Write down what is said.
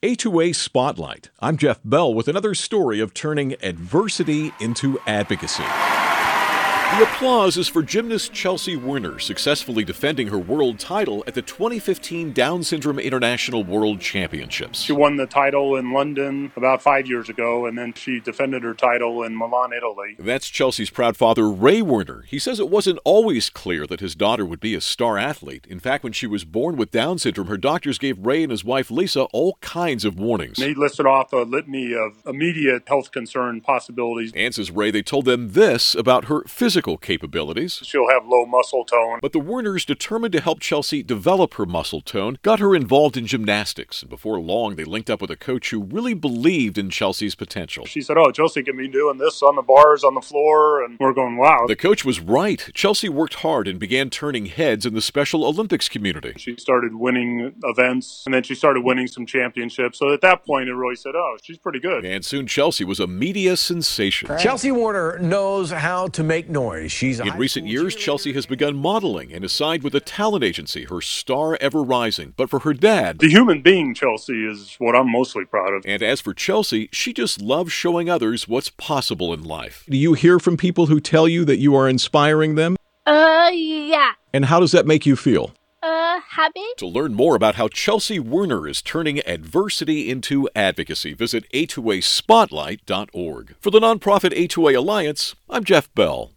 A2A Spotlight. I'm Jeff Bell with another story of turning adversity into advocacy. The applause is for gymnast Chelsea Werner successfully defending her world title at the 2015 Down Syndrome International World Championships. She won the title in London about 5 years ago, and then she defended her title in Milan, Italy. That's Chelsea's proud father, Ray Werner. He says it wasn't always clear that his daughter would be a star athlete. In fact, when she was born with Down syndrome, her doctors gave Ray and his wife, Lisa, all kinds of warnings. They listed off a litany of immediate health concern possibilities. And says Ray, they told them this about her physical capabilities. She'll have low muscle tone. But the Werners, determined to help Chelsea develop her muscle tone, got her involved in gymnastics. And before long, they linked up with a coach who really believed in Chelsea's potential. She said, Chelsea can be doing this on the bars, on the floor. And we're going, wow. The coach was right. Chelsea worked hard and began turning heads in the Special Olympics community. She started winning events, and then she started winning some championships. So at that point, it really said, she's pretty good. And soon Chelsea was a media sensation. Chelsea Werner knows how to make noise. In recent years, Chelsea has begun modeling and has signed with a talent agency, her star ever rising. But for her dad, the human being Chelsea is what I'm mostly proud of. And as for Chelsea, she just loves showing others what's possible in life. Do you hear from people who tell you that you are inspiring them? Yeah. And how does that make you feel? Happy. To learn more about how Chelsea Werner is turning adversity into advocacy, visit a2aspotlight.org. For the nonprofit A2A Alliance, I'm Jeff Bell.